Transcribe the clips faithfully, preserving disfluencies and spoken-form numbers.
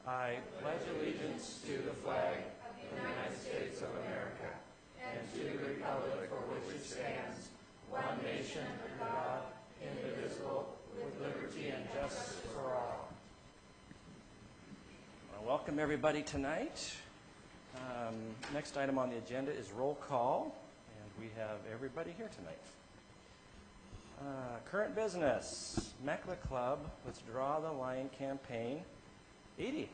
I pledge allegiance to the flag of the United States of America and to the republic for which it stands, one nation under God, indivisible, with liberty and justice for all. Well, welcome everybody tonight. Um, next item on the agenda is roll call, and we have everybody here tonight. Uh, current business, MECLA Club, Let's Draw the Line campaign. Edie.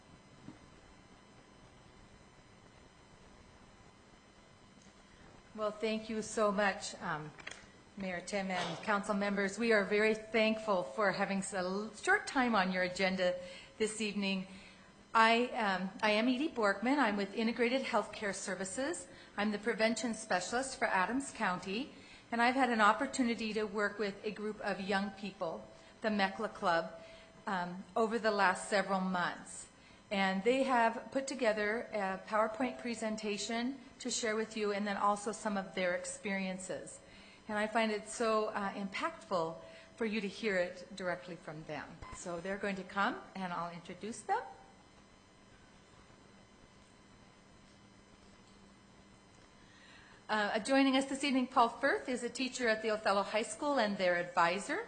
Well, thank you so much, um, Mayor Tim and council members. We are very thankful for having a short time on your agenda this evening. I, um, I am Edie Borgman. I'm with Integrated Healthcare Services. I'm the prevention specialist for Adams County, and I've had an opportunity to work with a group of young people, the MECLA Club, um, over the last several months. And they have put together a PowerPoint presentation to share with you, and then also some of their experiences. And I find it so uh, impactful for you to hear it directly from them. So they're going to come, and I'll introduce them. Uh, joining us this evening, Paul Firth is a teacher at the Othello High School and their advisor.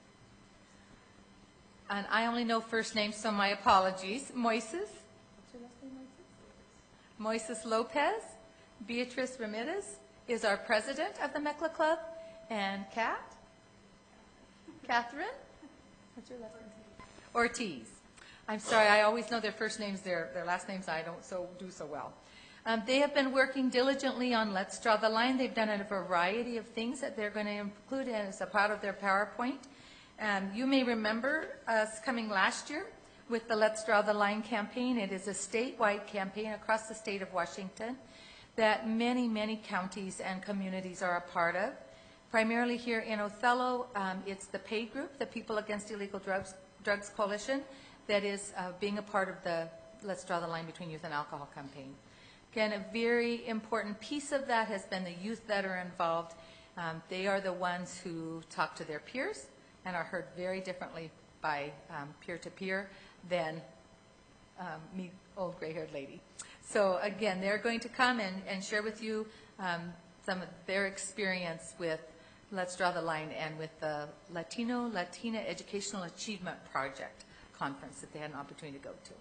And I only know first names, so my apologies. Moises. What's your last name, Moises? Moises Lopez. Beatrice Ramirez is our president of the MECLA Club. And Kat? Catherine? What's your last name? Ortiz. I'm sorry, I always know their first names, their, their last names I don't so do so well. Um, they have been working diligently on Let's Draw the Line. They've done a variety of things that they're going to include as a part of their PowerPoint. Um, you may remember us coming last year with the Let's Draw the Line campaign. It is a statewide campaign across the state of Washington that many, many counties and communities are a part of. Primarily here in Othello, um, it's the PAY group, the People Against Illegal Drugs, Drugs Coalition, that is uh, being a part of the Let's Draw the Line Between Youth and Alcohol campaign. Again, a very important piece of that has been the youth that are involved. Um, they are the ones who talk to their peers and are heard very differently by um, peer-to-peer than um, me, old gray-haired lady. So again, they're going to come and, and share with you um, some of their experience with Let's Draw the Line and with the Latino Latina Educational Achievement Project conference that they had an opportunity to go to.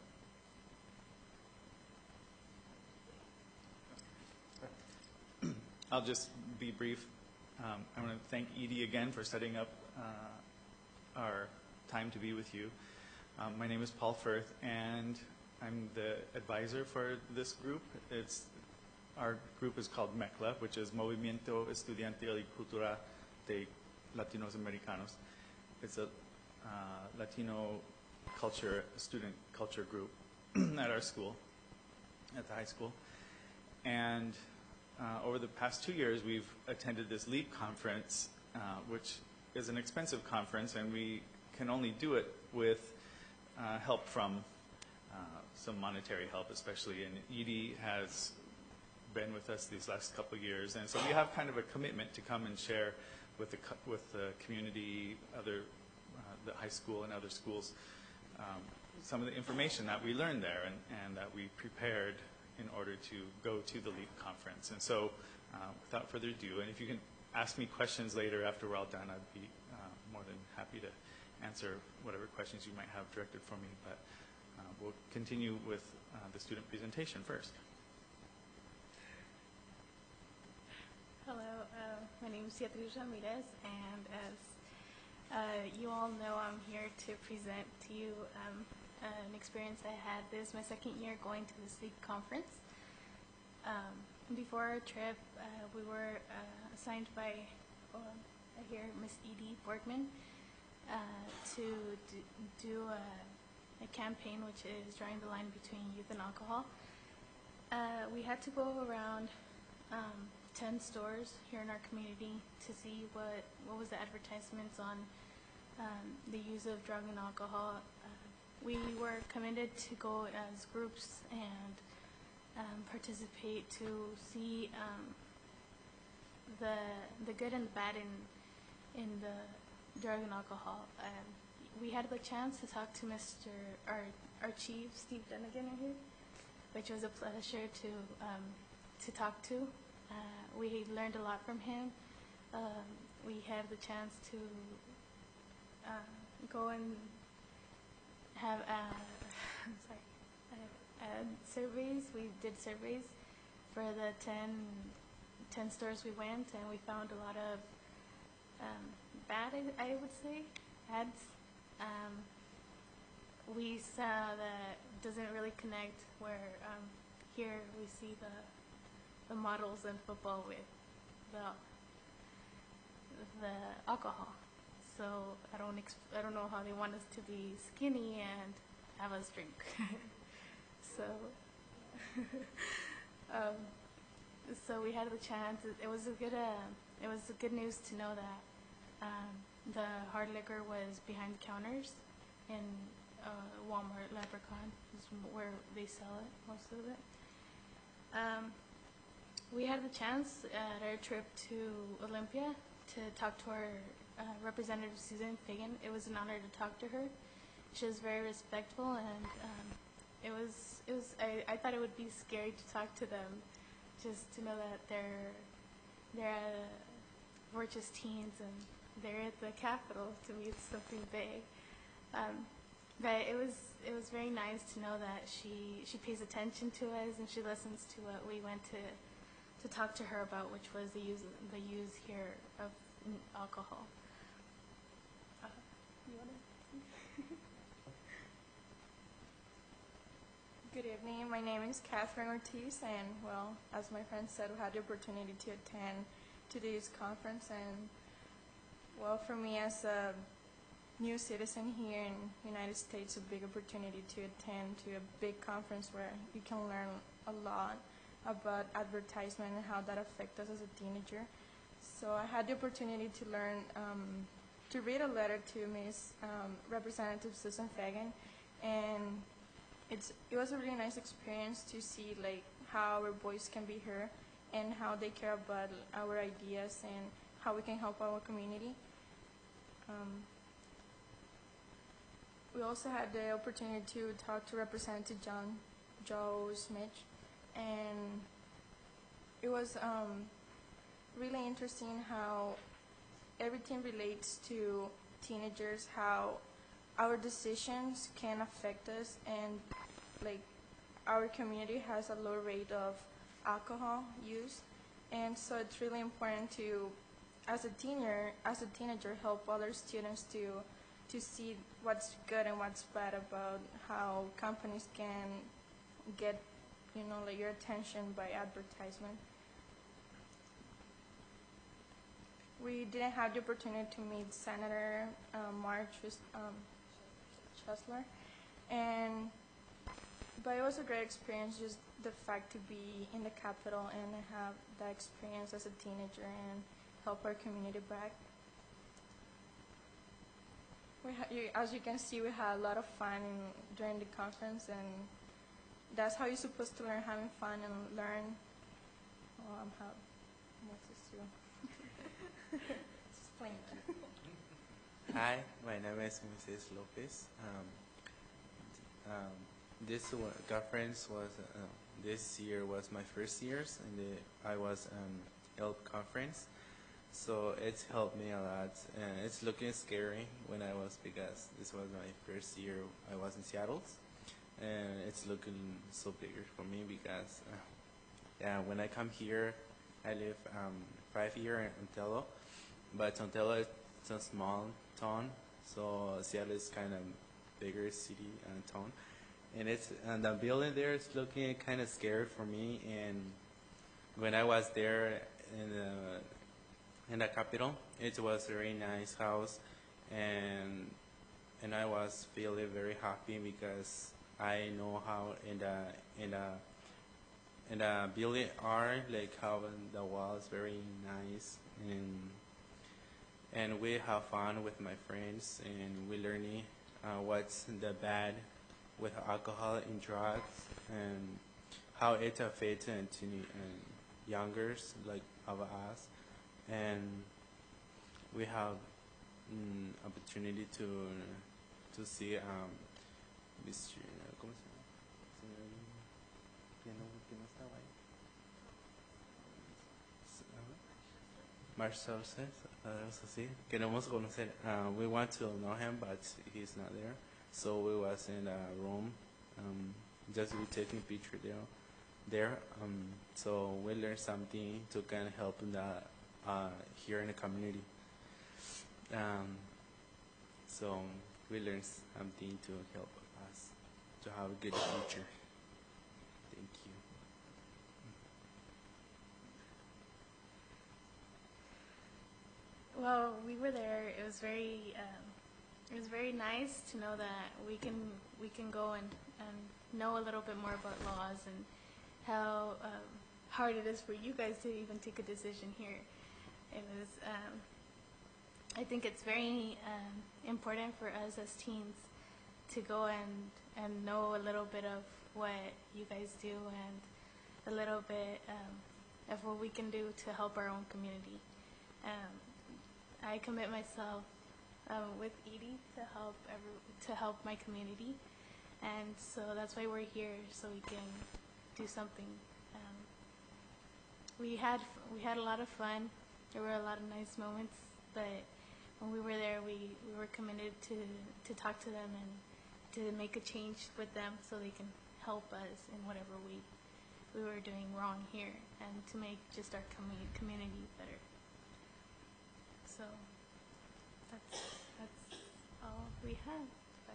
I'll just be brief. Um, I want to thank Edie again for setting up uh, our time to be with you. Um, my name is Paul Firth, and I'm the advisor for this group. It's, our group is called MECLA, which is Movimiento Estudiantil y Cultura de Latinos Americanos. It's a uh, Latino culture, student culture group at our school, at the high school. And uh, over the past two years, we've attended this LEAP conference, uh, which is an expensive conference, and we can only do it with uh, help from uh, some monetary help, especially. And Edie has been with us these last couple of years, and so we have kind of a commitment to come and share with the co with the community, other uh, the high school and other schools, um, some of the information that we learned there and, and that we prepared in order to go to the LEAP conference. And so, uh, without further ado, and if you can ask me questions later after we're all done, I'd be uh, more than happy to answer whatever questions you might have directed for me. But uh, we'll continue with uh, the student presentation first. Hello, uh, my name is Beatriz Ramirez, and as uh, you all know, I'm here to present to you um, an experience I had. This is my second year going to this LEAP conference. Um, before our trip, uh, we were uh, assigned by, uh, I hear, Miss Edie Borgman uh, to do, do a, a campaign which is drawing the line between youth and alcohol. Uh, we had to go around um, ten stores here in our community to see what, what was the advertisements on um, the use of drug and alcohol. Uh, we were committed to go as groups and um, participate to see um, the the good and the bad in in the drug and alcohol. Um, we had the chance to talk to Mister our our chief, Steve Dunnigan, here, which was a pleasure to um, to talk to. Uh, we learned a lot from him. Um, we had the chance to uh, go and have uh, I'm sorry, uh, uh, surveys. We did surveys for the ten, ten stores we went, and we found a lot of um, bad, I, I would say, ads. Um, we saw that doesn't really connect where um, here we see the the models in football with the the alcohol. So I don't ex I don't know how they want us to be skinny and have us drink. so um, so we had the chance. It, it was a good uh, it was a good news to know that um, the hard liquor was behind the counters in uh, Walmart Leprechaun is where they sell it, most of it. Um, we had the chance at our trip to Olympia to talk to our uh, representative Susan Fagan. It was an honor to talk to her. She was very respectful, and um, it was it was. I, I thought it would be scary to talk to them, just to know that they're they're uh, we're just teens and they're at the Capitol. To me, it's something big. Um, but it was it was very nice to know that she she pays attention to us and she listens to what we went to to talk to her about, which was the use the use here of alcohol. Uh, you wanna? Good evening. My name is Catherine Ortiz, and well, as my friend said, we had the opportunity to attend today's conference. And well, for me as a new citizen here in the United States, a big opportunity to attend to a big conference where you can learn a lot about advertisement and how that affects us as a teenager. So I had the opportunity to learn, um, to read a letter to Miss Um, Representative Susan Fagan, and it's it was a really nice experience to see like how our voice can be heard and how they care about our ideas and how we can help our community. Um, we also had the opportunity to talk to Representative John Joe Smith, and it was um, really interesting how everything relates to teenagers, how our decisions can affect us, and like our community has a low rate of alcohol use, and so it's really important to, as a teenager, as a teenager, help other students to to see what's good and what's bad about how companies can get, you know, like your attention by advertisement. We didn't have the opportunity to meet Senator um, Mark um, Chesler, and but it was a great experience, just the fact to be in the Capitol and have that experience as a teenager and help our community back. We ha you, as you can see, we had a lot of fun in, during the conference, and that's how you're supposed to learn, having fun and learn. Oh, I'm how. What's this too? Just playing. Hi, my name is Missus Lopez. Um, um, this wa- conference was uh, this year was my first years, and the, I was um, E L P conference, so it's helped me a lot. And it's looking scary when I was because this was my first year I was in Seattle, and it's looking so bigger for me because uh, yeah, when I come here, I live um, five years in Ontello, but Ontello is a small town, so Seattle is kind of bigger city and town, and it's and the building there is looking kind of scary for me. And when I was there in the in the Capitol, it was a very nice house, and and I was feeling very happy because I know how in the in the in the building are like how the wall is very nice, and and we have fun with my friends, and we learning uh, what's the bad with alcohol and drugs, and how it affects and to and youngers like of us, and we have mm, opportunity to to see um, mister ¿Cómo se llama? Señor que no, que no estaba ahí. Marcel says, uh, eso sí, queremos conocer. Uh, we want to know him, but he's not there. So we was in a room, um, just we taking picture there. There, um, so we learned something to kind of help in the uh, here in the community. Um, so we learned something to help us to have a good future. Thank you. Well, we were there. It was very, um, it was very nice to know that we can we can go and, and know a little bit more about laws and how um, hard it is for you guys to even take a decision here. It was. Um, I think it's very um, important for us as teens to go and and know a little bit of what you guys do and a little bit um, of what we can do to help our own community. Um, I commit myself um, with Edie to help every, to help my community, and so that's why we're here, so we can do something. Um, we had we had a lot of fun. There were a lot of nice moments, but when we were there, we, we were committed to to talk to them and to make a change with them, so they can help us in whatever we we were doing wrong here, and to make just our commu- community better. So that's that's all we have.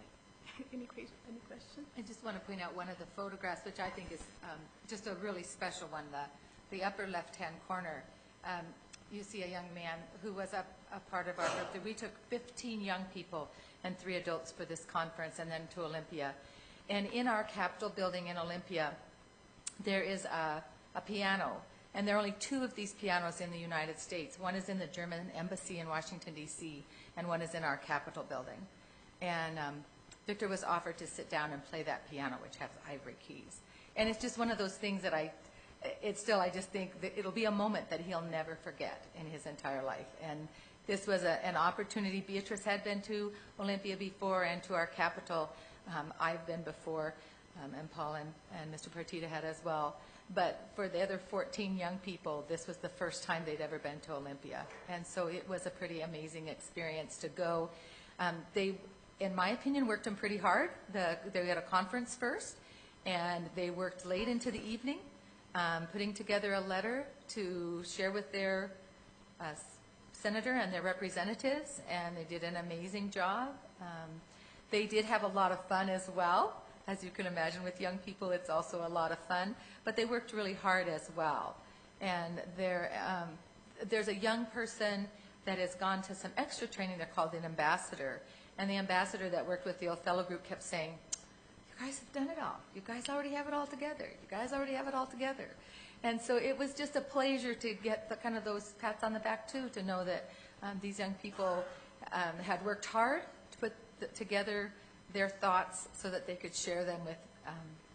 But any que- any questions? I just want to point out one of the photographs, which I think is um, just a really special one, the, the upper left-hand corner. Um, you see a young man who was a, a part of our group. We took fifteen young people and three adults for this conference and then to Olympia. And in our Capitol building in Olympia, there is a, a piano. And there are only two of these pianos in the United States. One is in the German embassy in Washington, D C, and one is in our Capitol building. And um, Victor was offered to sit down and play that piano, which has ivory keys. And it's just one of those things that I, it's still, I just think that it'll be a moment that he'll never forget in his entire life. And this was a, an opportunity. Beatrice had been to Olympia before and to our Capitol. Um, I've been before, um, and Paul and, and Mister Partita had as well. But for the other fourteen young people, this was the first time they'd ever been to Olympia. And so it was a pretty amazing experience to go. Um, they, in my opinion, worked them pretty hard. The, they had a conference first, and they worked late into the evening, um, putting together a letter to share with their uh, senator and their representatives, and they did an amazing job. Um, they did have a lot of fun as well. As you can imagine, with young people, it's also a lot of fun. But they worked really hard as well. And there, um, there's a young person that has gone to some extra training. They're called an ambassador. And the ambassador that worked with the Othello group kept saying, you guys have done it all. You guys already have it all together. You guys already have it all together. And so it was just a pleasure to get the kind of those pats on the back, too, to know that um, these young people um, had worked hard to put th- together their thoughts so that they could share them with um,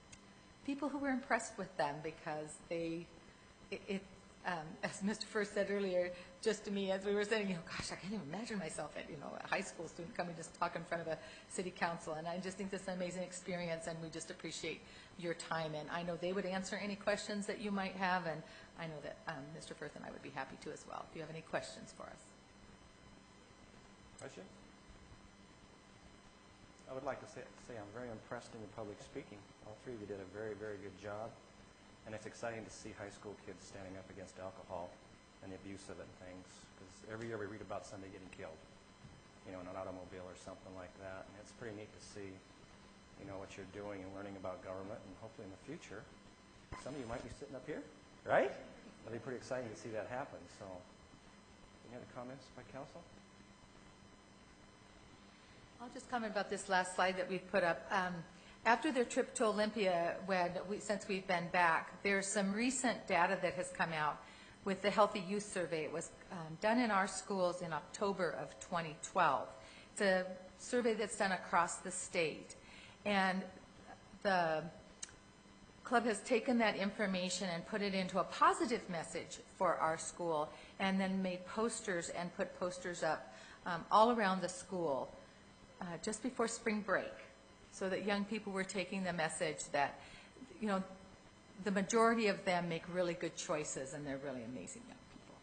people who were impressed with them, because they, it, it um, as Mister First said earlier, just to me as we were saying, you know, gosh, I can't even imagine myself at, you know, a high school student coming to talk in front of a city council. And I just think this is an amazing experience, and we just appreciate your time. And I know they would answer any questions that you might have, and I know that um, Mister Firth and I would be happy to as well. Do you have any questions for us? Questions? I would like to say, say I'm very impressed in your public speaking. All three of you did a very, very good job. And it's exciting to see high school kids standing up against alcohol and the abuse of it and things. Because every year we read about somebody getting killed, you know, in an automobile or something like that. And it's pretty neat to see, you know, what you're doing and learning about government. And hopefully in the future, some of you might be sitting up here, right? It'll be pretty exciting to see that happen. So, any other comments by council? I'll just comment about this last slide that we've put up. Um, after their trip to Olympia, when we, since we've been back, there's some recent data that has come out with the Healthy Youth Survey. It was um, done in our schools in October of twenty twelve. It's a survey that's done across the state. And the club has taken that information and put it into a positive message for our school, and then made posters and put posters up um, all around the school uh, just before spring break, so that young people were taking the message that, you know, the majority of them make really good choices, and they're really amazing young people.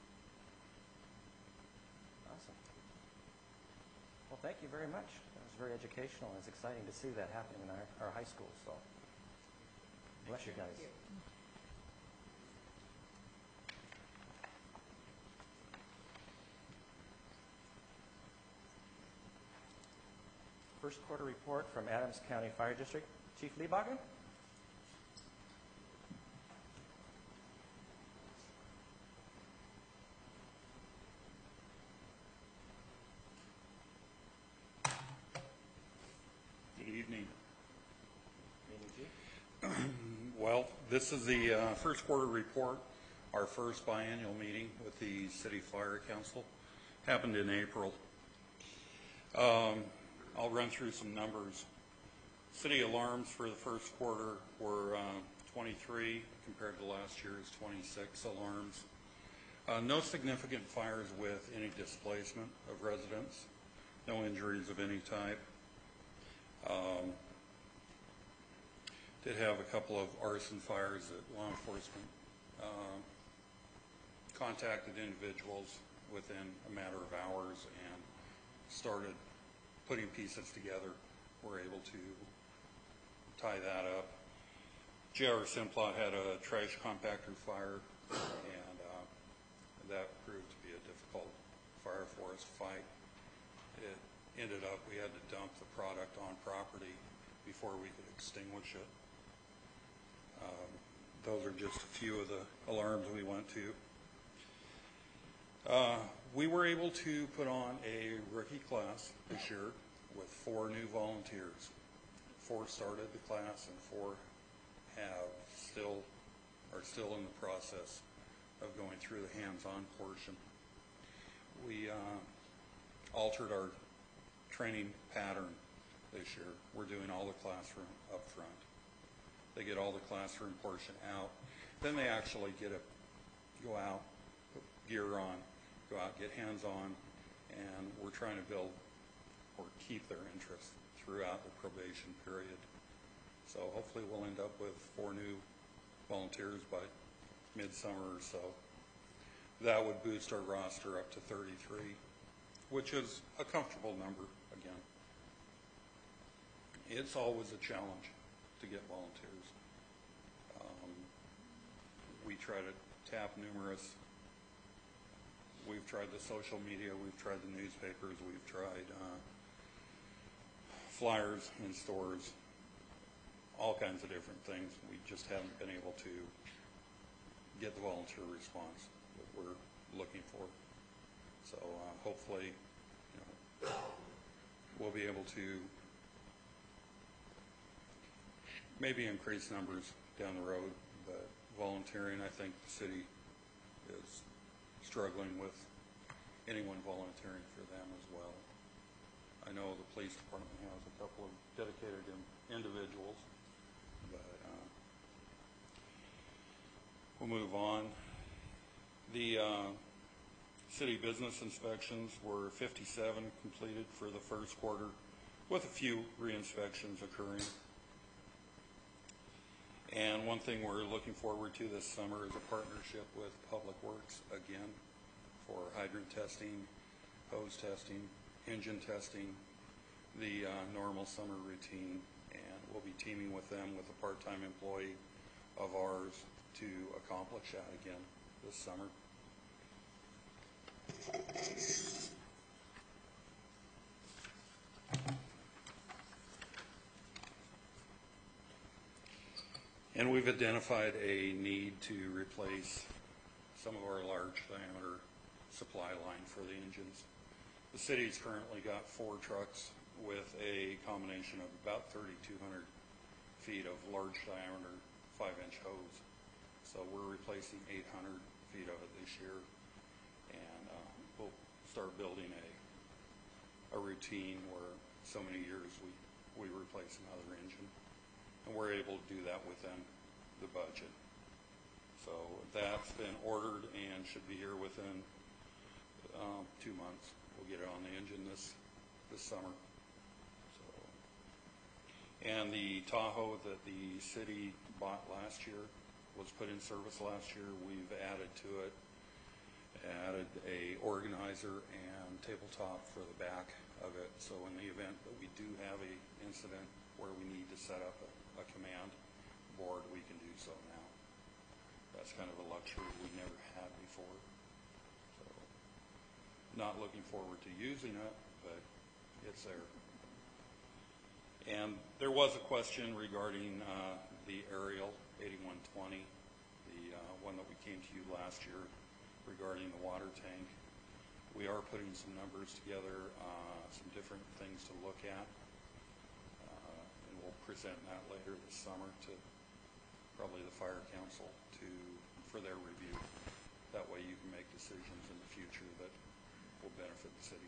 Awesome. Well, thank you very much. That was very educational, and it's exciting to see that happening in our, our high school, so bless you guys. First quarter report from Adams County Fire District. Chief Liebhagen? Good evening. Meeting Chief. Well, this is the uh, first quarter report, our first biannual meeting with the City Fire Council. Happened in April. Um, I'll run through some numbers. City alarms for the first quarter were uh, twenty-three compared to last year's twenty-six alarms. Uh, no significant fires with any displacement of residents. No injuries of any type. Um, did have a couple of arson fires that law enforcement uh, contacted individuals within a matter of hours and started putting pieces together. We're able to tie that up. J R Simplot had a trash compactor fire, and uh, that proved to be a difficult fire for us to fight. It ended up we had to dump the product on property before we could extinguish it. Um, those are just a few of the alarms we went to. Uh, we were able to put on a rookie class this year with four new volunteers. Four started the class and four have still are still in the process of going through the hands-on portion. We uh, altered our training pattern this year. We're doing all the classroom up front. They get all the classroom portion out. Then they actually get a go out, put gear on, go out, get hands-on, and we're trying to build or keep their interest throughout the probation period. So hopefully we'll end up with four new volunteers by midsummer or so. That would boost our roster up to thirty-three, which is a comfortable number again. It's always a challenge to get volunteers. Um, we try to tap numerous, we've tried the social media, we've tried the newspapers, we've tried uh, flyers in stores, all kinds of different things. We just haven't been able to get the volunteer response that we're looking for. So uh, hopefully, you know, we'll be able to maybe increase numbers down the road, but volunteering, I think the city is struggling with anyone volunteering for them as well. I know the police department has a couple of dedicated in, individuals, but uh, we'll move on. The uh, city business inspections were fifty-seven completed for the first quarter, with a few re-inspections occurring. And one thing we're looking forward to this summer is a partnership with Public Works again for hydrant testing, hose testing, engine testing, the uh, normal summer routine, and we'll be teaming with them with a part-time employee of ours to accomplish that again this summer. And we've identified a need to replace some of our large diameter supply line for the engines. The city's currently got four trucks with a combination of about thirty-two hundred feet of large diameter five inch hose. So we're replacing eight hundred feet of it this year, and uh, we'll start building a, a routine where so many years we, we replace another engine. And we're able to do that within the budget. So that's been ordered and should be here within um, two months. We'll get it on the engine this this summer. And the Tahoe that the city bought last year was put in service last year. We've added to it, added a organizer and tabletop for the back of it. So in the event that we do have a incident where we need to set up a, a command board, we can do so now. That's kind of a luxury we never had before. So not looking forward to using it, but it's there. And there was a question regarding uh, the aerial eighty-one twenty, the uh, one that we came to you last year regarding the water tank. We are putting some numbers together, uh, some different things to look at, uh, and we'll present that later this summer to probably the fire council to for their review. That way you can make decisions in the future that will benefit the city.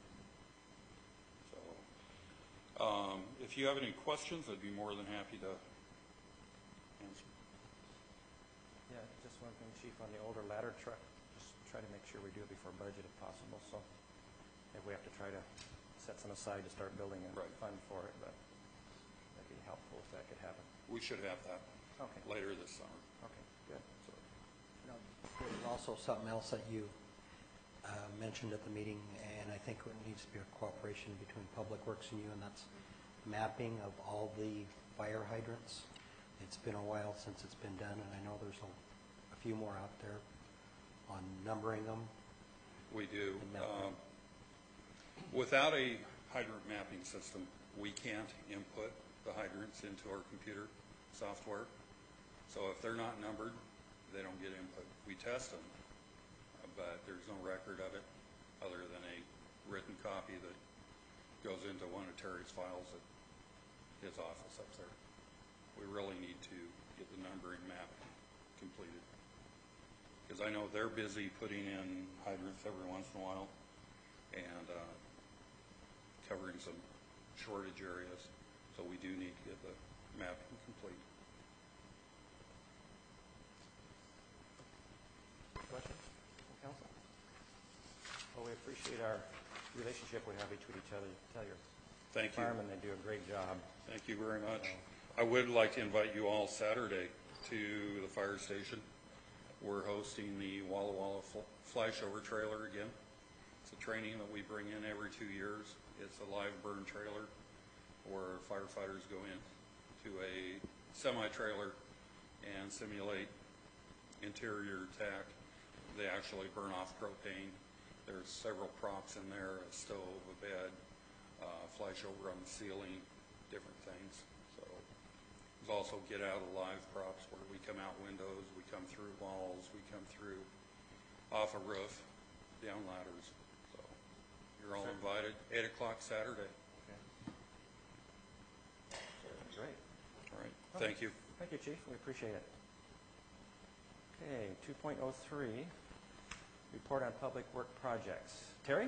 So um, if you have any questions, I'd be more than happy to answer. Yeah, just one thing, Chief, on the older ladder truck, just try to make sure we do it before budget if possible. So if we have to try to set some aside to start building a Right. fund for it, but that'd be helpful if that could happen. We should have that Okay. later this summer. Okay, good. So, You know, there's also something else that you uh, mentioned at the meeting, and I think it needs to be a cooperation between Public Works and you, and that's mapping of all the fire hydrants. It's been a while since it's been done, and I know there's a, a few more out there on numbering them. we do. And mapping. Um, without a hydrant mapping system, we can't input the hydrants into our computer software. So if they're not numbered, they don't get input. We test them, but there's no record of it other than a written copy that goes into one of Terry's files at his office up there. We really need to get the numbering map completed. Because I know they're busy putting in hydrants every once in a while and uh, covering some shortage areas. So we do need to get the mapping complete. Questions from council? Well, we appreciate our relationship we have each with each other. Tell your Thank you. firemen they do a great job. Thank you very much. I would like to invite you all Saturday to the fire station. We're hosting the Walla Walla Fl- Flashover trailer again. It's a training that we bring in every two years. It's a live burn trailer where firefighters go in to a semi-trailer and simulate interior attack. They actually burn off propane. There's several props in there, a stove, a bed, uh, flashover on the ceiling, different things. So there's also get out of live props where we come out windows, we come through walls, we come through off a roof, down ladders. So you're all invited, eight o'clock Saturday. Okay. Great. All right, thank you. Thank you, Chief. We appreciate it. Okay, two point oh three, report on public work projects. Terry?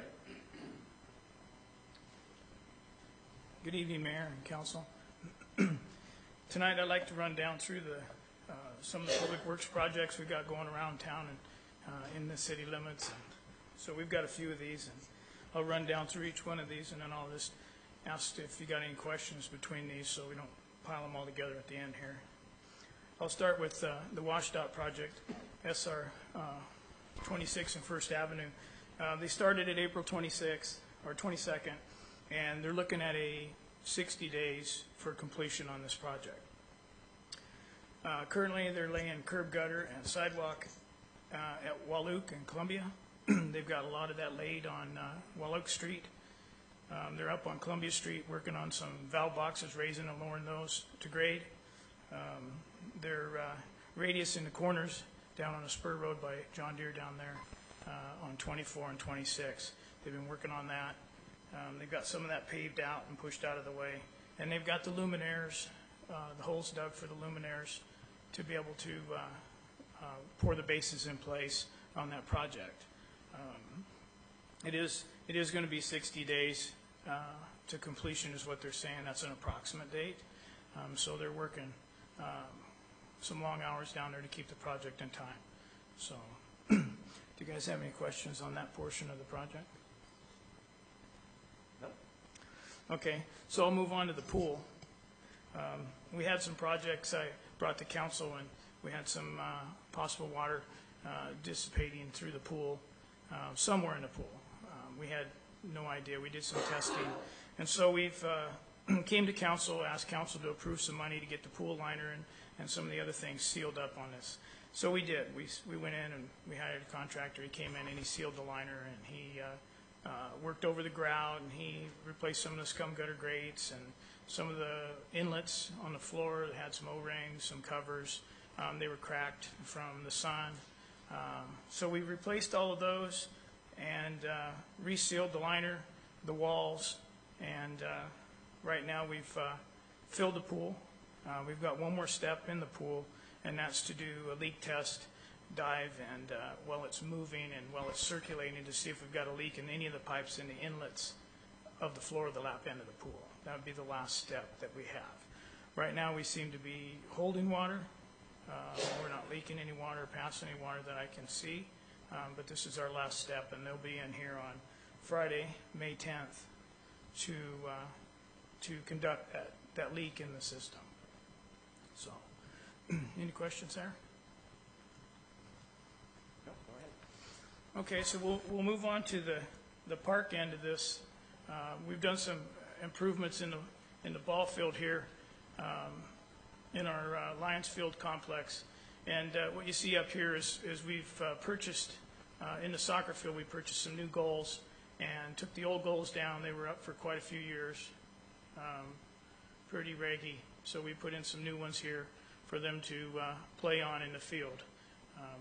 Good evening, Mayor and Council. Tonight, I'd like to run down through the, uh, some of the public works projects we've got going around town and uh, in the city limits. So we've got a few of these, and I'll run down through each one of these, and then I'll just ask if you got any questions between these so we don't pile them all together at the end here. I'll start with uh, the WashDOT project, S R uh, twenty-six and First Avenue. Uh, they started at April twenty-sixth or twenty-second, and they're looking at a sixty days for completion on this project. Uh, currently, they're laying curb gutter and sidewalk uh, at Walluk and Columbia. They've got a lot of that laid on uh, Walluk Street. Um, they're up on Columbia Street working on some valve boxes, raising and lowering those to grade. Um, their uh, radius in the corners down on a spur road by John Deere down there uh, on twenty-four and twenty-six. They've been working on that. Um, they've got some of that paved out and pushed out of the way. And they've got the luminaires, uh, the holes dug for the luminaires to be able to uh, uh, pour the bases in place on that project. Um, it is it is going to be sixty days uh, to completion is what they're saying. That's an approximate date. Um, so they're working um, some long hours down there to keep the project in time. So do you guys have any questions on that portion of the project? No. Okay, so I'll move on to the pool. Um, we had some projects I brought to council, and we had some uh, possible water uh, dissipating through the pool, uh, somewhere in the pool. Um, we had no idea. We did some testing, and so we've uh, came to council, asked council to approve some money to get the pool liner and, and some of the other things sealed up on this. So we did. We we went in and we hired a contractor. He came in and he sealed the liner, and he uh, uh, worked over the grout, and he replaced some of the scum gutter grates and some of the inlets on the floor. They had some O-rings, some covers. Um, they were cracked from the sun. Um, so we replaced all of those and uh, resealed the liner, the walls, and uh, right now we've uh, filled the pool. Uh, we've got one more step in the pool, and that's to do a leak test, dive, and uh, while it's moving and while it's circulating to see if we've got a leak in any of the pipes in the inlets of the floor of the lap end of the pool. That would be the last step that we have. Right now we seem to be holding water. Uh, we're not leaking any water, past any water that I can see, um, but this is our last step, and they'll be in here on Friday, May tenth, to uh, to conduct that, that leak in the system. So, any questions there? No, go ahead. Okay, so we'll we'll move on to the the park end of this. Uh, we've done some improvements in the in the ball field here. Um, in our uh, Lions Field complex. And uh, what you see up here is, is we've uh, purchased, uh, in the soccer field, we purchased some new goals and took the old goals down. They were up for quite a few years, um, pretty raggy. So we put in some new ones here for them to uh, play on in the field. Um,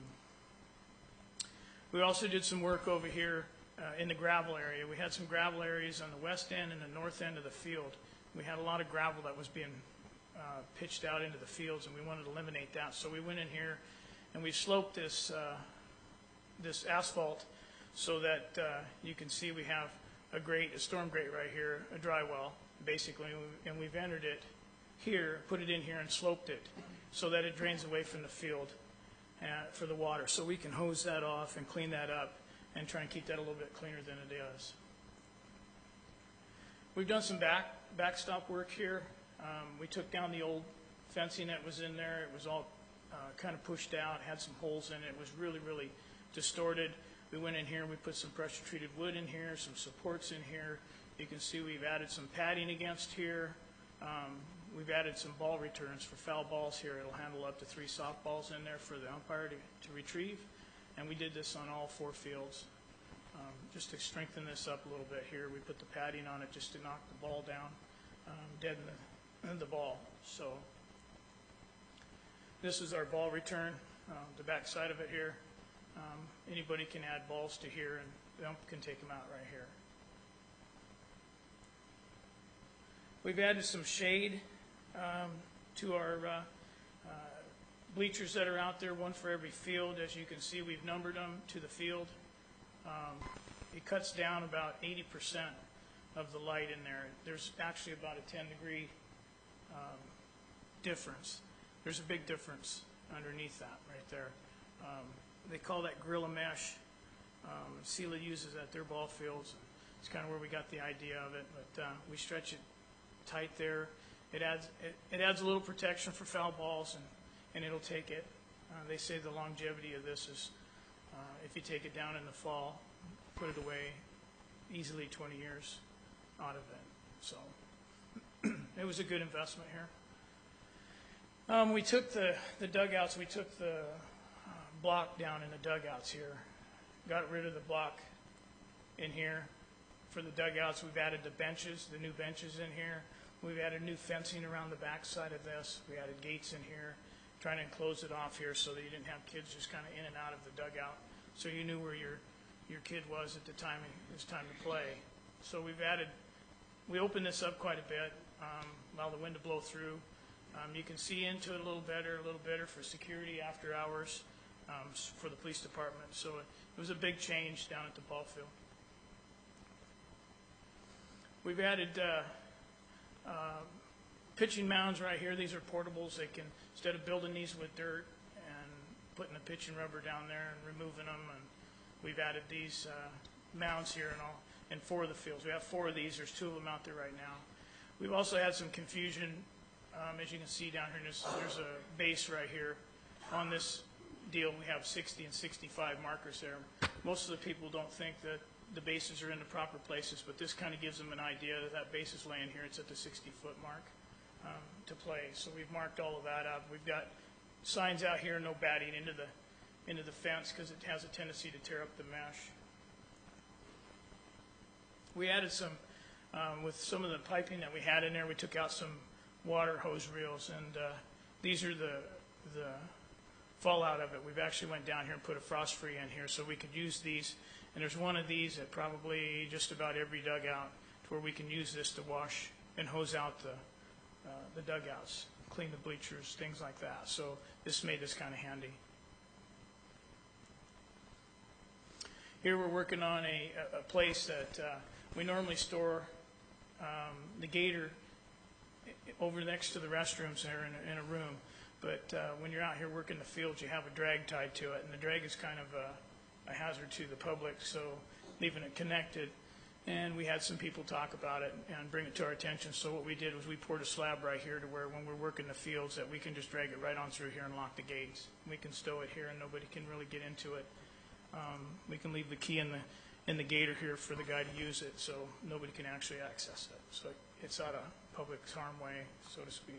we also did some work over here uh, in the gravel area. We had some gravel areas on the west end and the north end of the field. We had a lot of gravel that was being Uh, pitched out into the fields, and we wanted to eliminate that. So we went in here and we sloped this uh, this asphalt so that uh, you can see we have a grate, a storm grate right here, a dry well, basically, and we've entered it here, put it in here and sloped it so that it drains away from the field uh, for the water. So we can hose that off and clean that up and try and keep that a little bit cleaner than it is. We've done some back backstop work here. Um, we took down the old fencing that was in there. It was all uh, kind of pushed out, had some holes in it. It was really, really distorted. We went in here and we put some pressure-treated wood in here, some supports in here. You can see we've added some padding against here. Um, we've added some ball returns for foul balls here. It'll handle up to three softballs in there for the umpire to, to retrieve. And we did this on all four fields. Um, just to strengthen this up a little bit here, we put the padding on it just to knock the ball down, um, dead in the and the ball. So this is our ball return, uh, the back side of it here. Um, anybody can add balls to here, and the ump can take them out right here. We've added some shade um, to our uh, uh, bleachers that are out there, one for every field. As you can see, we've numbered them to the field. Um, it cuts down about eighty percent of the light in there. There's actually about a ten degree Um, difference. There's a big difference underneath that right there. Um, they call that Gorilla Mesh. Um, Sela uses at their ball fields. It's kind of where we got the idea of it, but uh, we stretch it tight there. It adds it, it adds a little protection for foul balls, and, and it'll take it. Uh, they say the longevity of this is uh, if you take it down in the fall, put it away, easily twenty years out of it. So it was a good investment here. Um, we took the, the dugouts, we took the uh, block down in the dugouts here, got rid of the block in here for the dugouts. We've added the benches, the new benches in here. We've added new fencing around the back side of this. We added gates in here, trying to enclose it off here so that you didn't have kids just kind of in and out of the dugout. So you knew where your, your kid was at the time it was time to play. So we've added, we opened this up quite a bit. Um, allow the wind to blow through. Um, you can see into it a little better, a little better for security after hours um, for the police department. So it, it was a big change down at the ball field. We've added uh, uh, pitching mounds right here. These are portables. They can, instead of building these with dirt and putting the pitching rubber down there and removing them, and we've added these uh, mounds here in all in four of the fields. We have four of these. There's two of them out there right now. We've also had some confusion Um, As you can see down here, there's, there's a base right here. On this deal, we have sixty and sixty-five markers there. Most of the people don't think that the bases are in the proper places, but this kind of gives them an idea that that base is laying here. It's at the sixty-foot mark um, to play. So we've marked all of that up. We've got signs out here, no batting into the into the fence because it has a tendency to tear up the mesh. We added some, um, with some of the piping that we had in there, we took out some water hose reels, and uh, these are the the fallout of it. We've actually went down here and put a frost-free in here so we could use these. And there's one of these at probably just about every dugout to where we can use this to wash and hose out the, uh, the dugouts, clean the bleachers, things like that. So this made this kind of handy. Here we're working on a, a place that uh, we normally store um, the gator over next to the restrooms there in a, in a room. But uh, when you're out here working the fields, you have a drag tied to it, and the drag is kind of a, a hazard to the public, so leaving it connected. And we had some people talk about it and bring it to our attention. So what we did was we poured a slab right here to where when we're working the fields that we can just drag it right on through here and lock the gates. We can stow it here and nobody can really get into it. Um, we can leave the key in the in the gator here for the guy to use it, so nobody can actually access it. So it's out of public harm way, so to speak.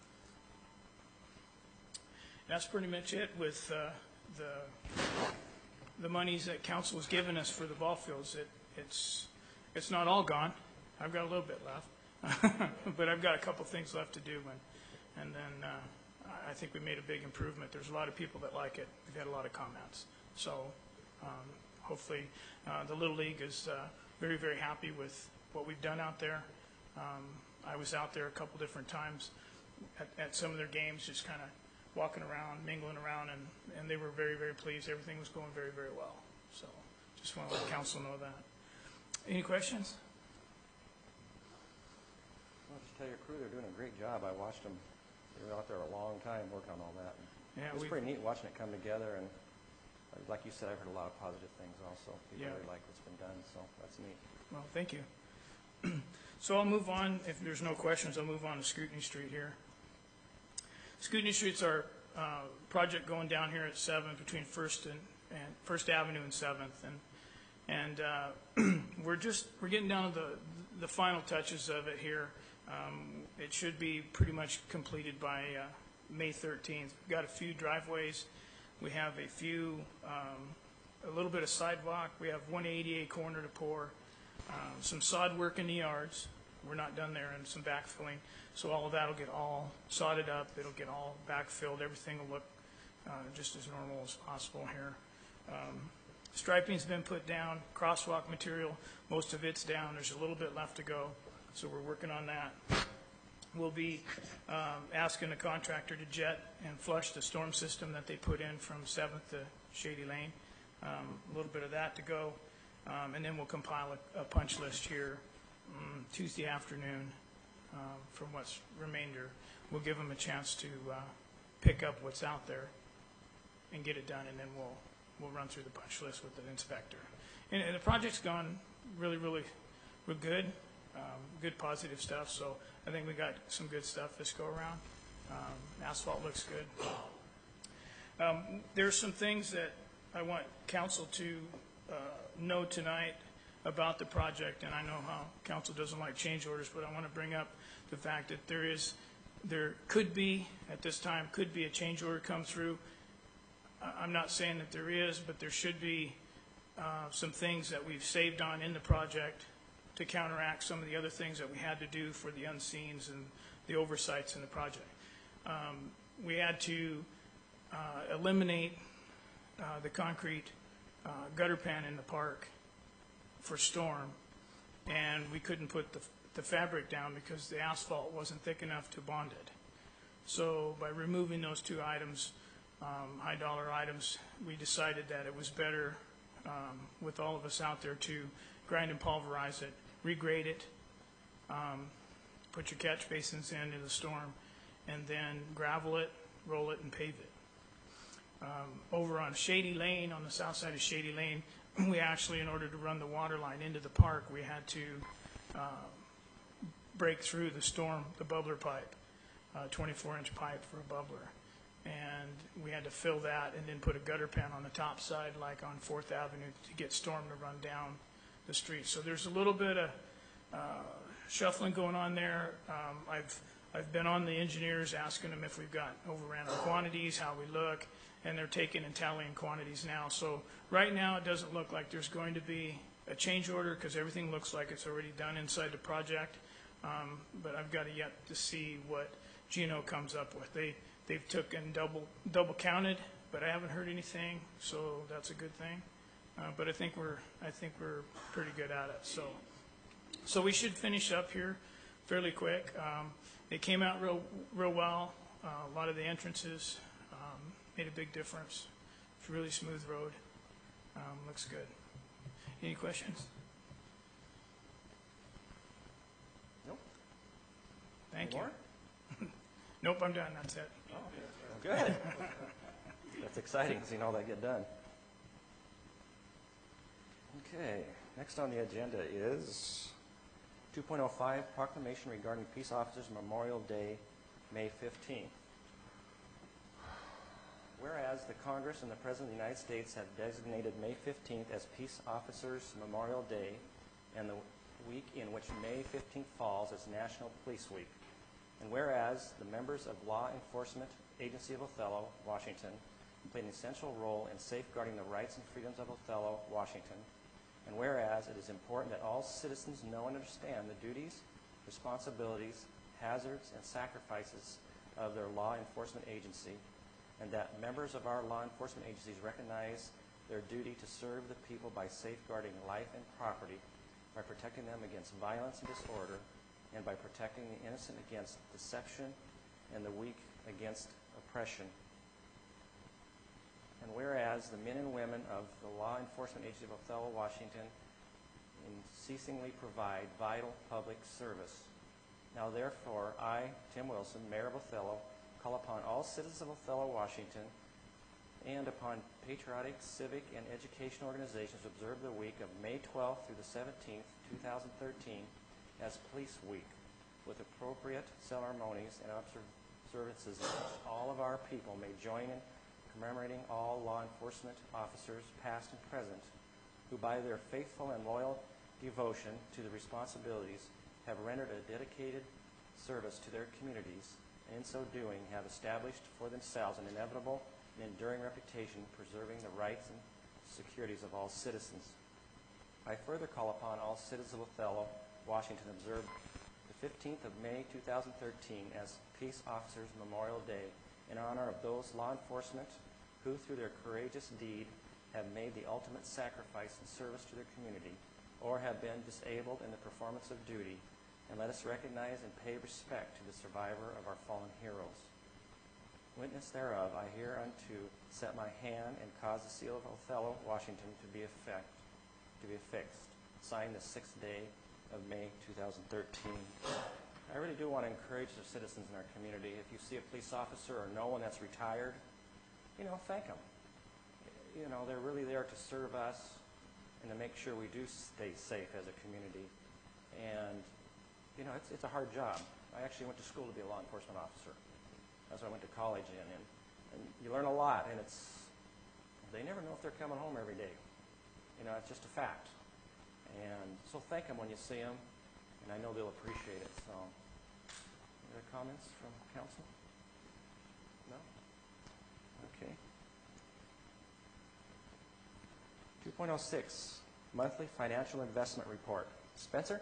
That's pretty much it with uh, the the monies that council has given us for the ball fields. It, it's it's not all gone. I've got a little bit left, but I've got a couple things left to do, and and then uh, I think we made a big improvement. There's a lot of people that like it. We've had a lot of comments, so um, hopefully uh, the Little League is uh, very very happy with what we've done out there. Um, I was out there a couple different times at, at some of their games, just kind of walking around, mingling around, and, and they were very, very pleased. Everything was going very, very well. So just want to let council know that. Any questions? I'll just tell your crew they're doing a great job. I watched them. They were out there a long time working on all that. Yeah, it was we- pretty neat watching it come together, and uh, like you said, I've heard a lot of positive things also. People Yeah. really like what's been done, so that's neat. Well, thank you. So I'll move on. If there's no questions, I'll move on to Scrutiny Street here. Scrutiny Street's our uh, project going down here at seventh between First and, and First Avenue and seventh, and and uh, we're just we're getting down to the the final touches of it here. Um, it should be pretty much completed by uh, May thirteenth. We've got a few driveways. We have a few um, a little bit of sidewalk. We have one A D A corner to pour. Um, some sod work in the yards. We're not done there, and some backfilling. So all of that will get all sodded up. It'll get all backfilled. Everything will look uh, just as normal as possible here. Um, striping's been put down. Crosswalk material, most of it's down. There's a little bit left to go, so we're working on that. We'll be um, asking the contractor to jet and flush the storm system that they put in from seventh to Shady Lane. Um, a little bit of that to go. Um, and then we'll compile a, a punch list here um, Tuesday afternoon um, from what's remainder. We'll give them a chance to uh, pick up what's out there and get it done, and then we'll we'll run through the punch list with the inspector. And, and the project's gone really, really, really good, um, good positive stuff. So I think we got some good stuff this go around. Um, asphalt looks good. Um, there's some things that I want council to uh, know tonight about the project, and I know how council doesn't like change orders, but I want to bring up the fact that there is, there could be, at this time, could be a change order come through. I- I'm not saying that there is, but there should be uh, some things that we've saved on in the project to counteract some of the other things that we had to do for the unseens and the oversights in the project. Um, we had to uh, eliminate uh, the concrete uh, gutter pan in the park for storm, and we couldn't put the, the fabric down because the asphalt wasn't thick enough to bond it. So by removing those two items, um, high dollar items, we decided that it was better um, with all of us out there to grind and pulverize it, regrade it, um, put your catch basins in in the storm, and then gravel it, roll it, and pave it. Um, over on Shady Lane, on the south side of Shady Lane, we actually, in order to run the water line into the park, we had to uh, break through the storm, the bubbler pipe. uh, twenty-four inch pipe for a bubbler. And we had to fill that and then put a gutter pan on the top side, like on Fourth Avenue, to get storm to run down the street. So there's a little bit of uh, shuffling going on there. Um, I've I've been on the engineers asking them if we've got overran our quantities, how we look, and they're taking and tallying quantities now. So right now, it doesn't look like there's going to be a change order because everything looks like it's already done inside the project. Um, but I've got to yet to see what Gino comes up with. They they've took and double double counted, but I haven't heard anything, so that's a good thing. Uh, but I think we're I think we're pretty good at it. So so we should finish up here fairly quick. Um, it came out real real well. Uh, a lot of the entrances um, made a big difference. It's a really smooth road. Um, looks good. Any questions? Nope. Thank Any you. more? Nope, I'm done. That's it. Oh, good. That's exciting, seeing all that get done. Okay, next on the agenda is two point oh five, proclamation regarding Peace Officers Memorial Day, May fifteenth. Whereas the Congress and the President of the United States have designated May fifteenth as Peace Officers Memorial Day, and the week in which May fifteenth falls as National Police Week. And whereas the members of Law Enforcement Agency of Othello, Washington, played an essential role in safeguarding the rights and freedoms of Othello, Washington. And whereas it is important that all citizens know and understand the duties, responsibilities, hazards, and sacrifices of their law enforcement agency, and that members of our law enforcement agencies recognize their duty to serve the people by safeguarding life and property, by protecting them against violence and disorder, and by protecting the innocent against deception and the weak against oppression. And whereas the men and women of the Law Enforcement Agency of Othello, Washington, unceasingly provide vital public service. Now therefore, I, Tim Wilson, Mayor of Othello, call upon all citizens of Othello, Washington, and upon patriotic, civic, and educational organizations to observe the week of May twelfth through the seventeenth, two thousand thirteen, as Police Week, with appropriate ceremonies and observances in which all of our people may join in commemorating all law enforcement officers, past and present, who by their faithful and loyal devotion to the responsibilities have rendered a dedicated service to their communities, and in so doing have established for themselves an inevitable and enduring reputation preserving the rights and securities of all citizens. I further call upon all citizens of Othello, Washington, to observe the fifteenth of May two thousand thirteen as Peace Officers Memorial Day in honor of those law enforcement who, through their courageous deed, have made the ultimate sacrifice in service to their community or have been disabled in the performance of duty, and let us recognize and pay respect to the survivor of our fallen heroes. Witness thereof, I hereunto set my hand and cause the seal of Othello, Washington, to be effect, to be affixed. Signed the sixth day of May two thousand thirteen. I really do want to encourage the citizens in our community. If you see a police officer or no one that's retired, you know, thank them. You know, they're really there to serve us and to make sure we do stay safe as a community. And, you know, it's, it's a hard job. I actually went to school to be a law enforcement officer. That's what I went to college in. And, and you learn a lot, and it's, they never know if they're coming home every day. You know, it's just a fact. And so thank them when you see them, and I know they'll appreciate it. So, any other comments from council? No? Okay. two point oh six, Monthly Financial Investment Report. Spencer?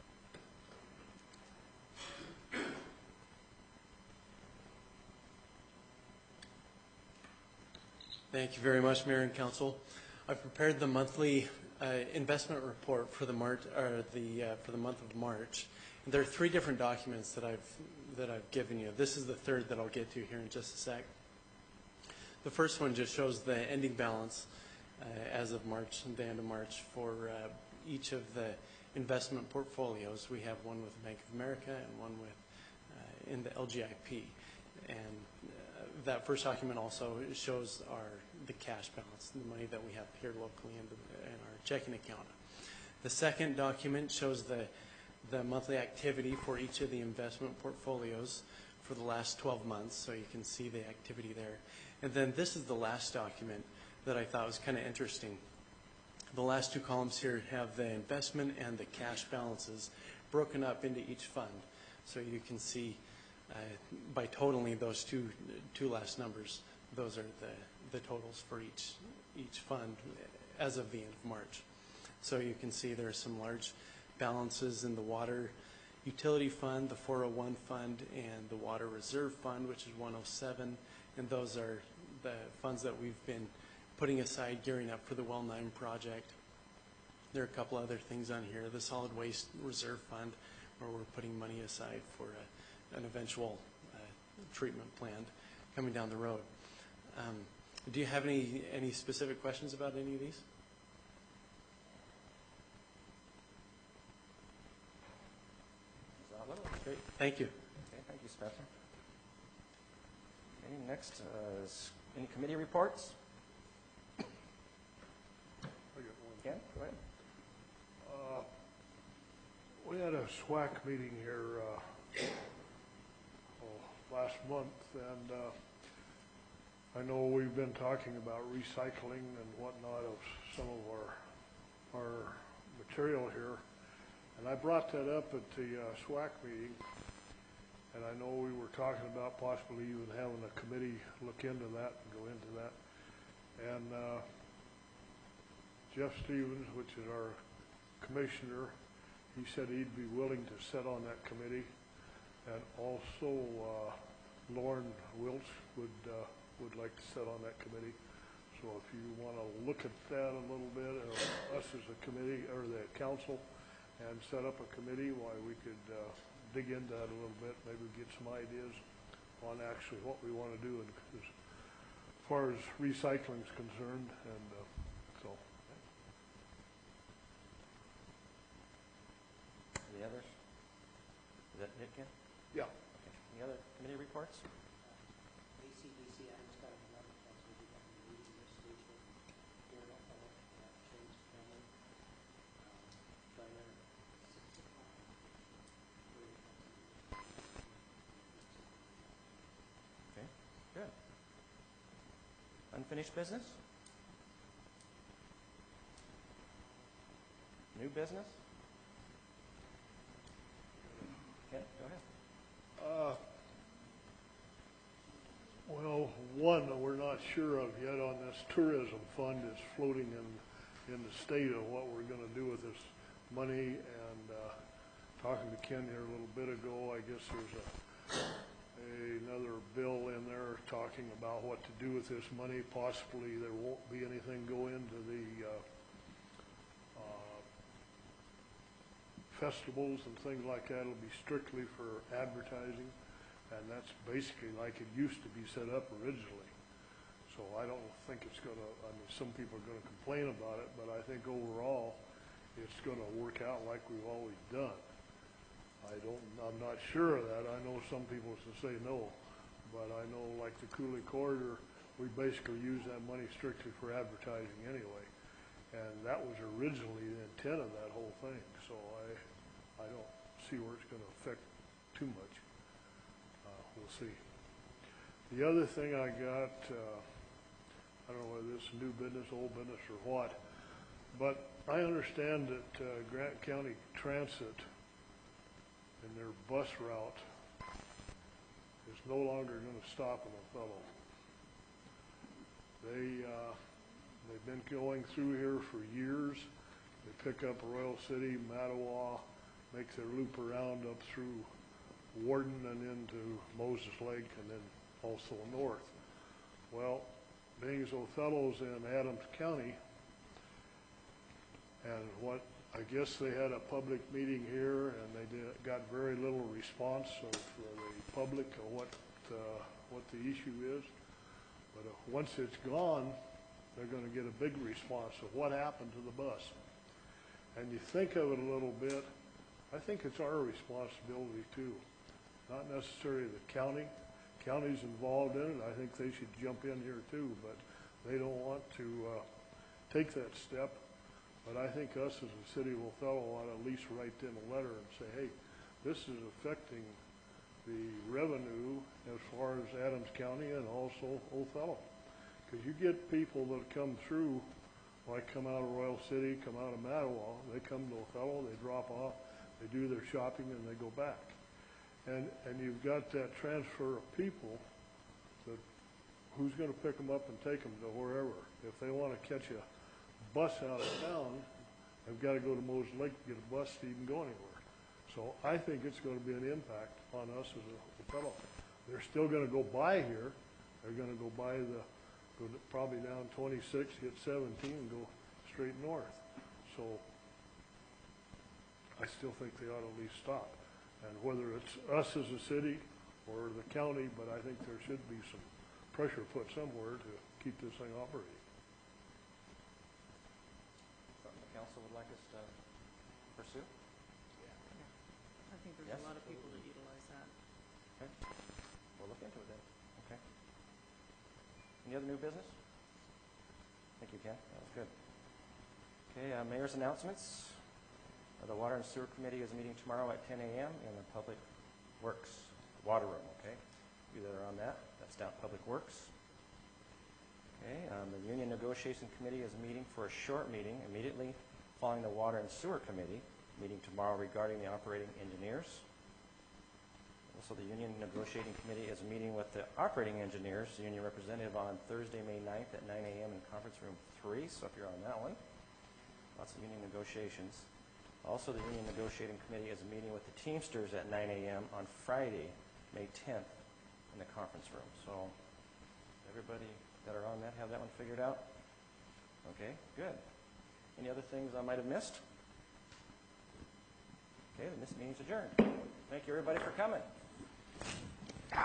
Thank you very much, Mayor and Council. I've prepared the monthly uh, investment report for the March, or the uh, for the month of March. And there are three different documents that I've that I've given you. This is the third that I'll get to here in just a sec. The first one just shows the ending balance uh, as of March, the end of March, for uh, each of the investment portfolios. We have one with Bank of America and one with uh, in the L G I P. And uh, that first document also shows our the cash balance, the money that we have here locally in, the, in our checking account. The second document shows the the monthly activity for each of the investment portfolios for the last twelve months, so you can see the activity there. And then this is the last document that I thought was kind of interesting. The last two columns here have the investment and the cash balances broken up into each fund. So you can see uh, by totaling those two two last numbers, those are the, the totals for each, each fund as of the end of March. So you can see there are some large balances in the water utility fund, the four oh one fund, and the water reserve fund, which is one oh seven. And those are the funds that we've been putting aside, gearing up for the Well nine project. There are a couple other things on here. The solid waste reserve fund, where we're putting money aside for a, an eventual uh, treatment plant coming down the road. Um, do you have any, any specific questions about any of these? Great. Thank you. Okay, thank you, Spencer. Okay, next, uh, is any committee reports? Ken, go ahead. Uh, We had a SWAC meeting here uh, oh, last month, and uh, I know we've been talking about recycling and whatnot of some of our our material here, and I brought that up at the uh, SWAC meeting, and I know we were talking about possibly even having a committee look into that and go into that, and uh, Jeff Stevens, which is our commissioner, he said he'd be willing to sit on that committee, and also uh, Lauren Wiltz would uh, would like to sit on that committee. So if you want to look at that a little bit, uh, us as a committee or the council, and set up a committee, why we could uh, dig into that a little bit, maybe get some ideas on actually what we want to do, and as far as recycling is concerned, and uh, so. Any others? Is that it, Ken? Yeah. Okay. Any other committee reports? A C D C, I just got another, that's what we got in the meeting this station, here at uh, Ken's family, um, China, six o'clock. Okay, good. Unfinished business? New business? Ken, go ahead. Uh, Well, one that we're not sure of yet on this tourism fund is floating in, in the state of what we're gonna do with this money, and, uh, talking to Ken here a little bit ago, I guess there's a, another bill in there talking about what to do with this money. Possibly there won't be anything go into the, uh, uh, festivals and things like that. It'll be strictly for advertising. And that's basically like it used to be set up originally. So I don't think it's gonna, I mean, some people are gonna complain about it, but I think overall, it's gonna work out like we've always done. I don't, I'm not sure of that. I know some people will say no, but I know like the Cooley Corridor, we basically use that money strictly for advertising anyway. And that was originally the intent of that whole thing, so I, I don't see where it's gonna affect too much. We'll see. The other thing I got, uh, I don't know whether this is new business, old business, or what, but I understand that uh, Grant County Transit in their bus route is no longer going to stop in Othello. They, uh, they've been going through here for years. They pick up Royal City, Mattawa, make their loop around up through Warden and into Moses Lake, and then also north. Well, being as Othello's in Adams County, and what, I guess they had a public meeting here, and they did, got very little response of uh, the public of what, uh, what the issue is. But uh, once it's gone, they're going to get a big response of what happened to the bus. And you think of it a little bit, I think it's our responsibility too. Not necessarily the county. County's involved in it. I think they should jump in here too, but they don't want to uh, take that step. But I think us as a city of Othello ought to at least write them a letter and say, hey, this is affecting the revenue as far as Adams County and also Othello. Because you get people that come through, like come out of Royal City, come out of Mattawa, they come to Othello, they drop off, they do their shopping, and they go back. And, and you've got that transfer of people that who's going to pick them up and take them to wherever. If they want to catch a bus out of town, they've got to go to Moses Lake to get a bus to even go anywhere. So I think it's going to be an impact on us as a fellow. They're still going to go by here. They're going to go by the, go to, probably down twenty-six, hit seventeen, and go straight north. So I still think they ought to at least stop. And whether it's us as a city or the county, but I think there should be some pressure put somewhere to keep this thing operating. Something the council would like us to pursue? I think there's Yes. a lot of people that utilize that. Okay. We'll look into it then. Okay. Any other new business? Thank you, Ken. That was good. Okay, uh, mayor's announcements. Uh, The Water and Sewer Committee is meeting tomorrow at ten A M in the Public Works Water Room, okay? You that are on that, that's down at Public Works. Okay, um, the Union Negotiation Committee is meeting for a short meeting immediately following the Water and Sewer Committee, meeting tomorrow regarding the operating engineers. Also, the Union Negotiating Committee is meeting with the operating engineers, the union representative, on Thursday, May ninth at nine A M in Conference Room three, so if you're on that one, lots of union negotiations. Also, the Union Negotiating Committee is meeting with the Teamsters at nine A M on Friday, May tenth in the conference room. So everybody that are on that have that one figured out? Okay, good. Any other things I might have missed? Okay, then this meeting's adjourned. Thank you, everybody, for coming.